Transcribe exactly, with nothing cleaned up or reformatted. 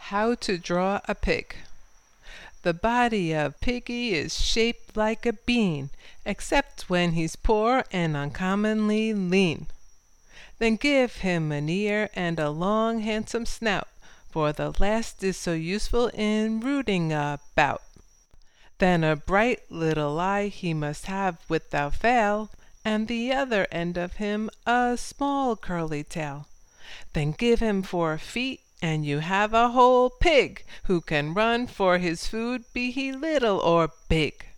How to draw a pig. The body of Piggy is shaped like a bean, except when he's poor and uncommonly lean. Then give him an ear and a long handsome snout, for the last is so useful in rooting about. Then a bright little eye he must have without fail, and the other end of him a small curly tail. Then give him four feet, and you have a whole pig, who can run for his food, be he little or big.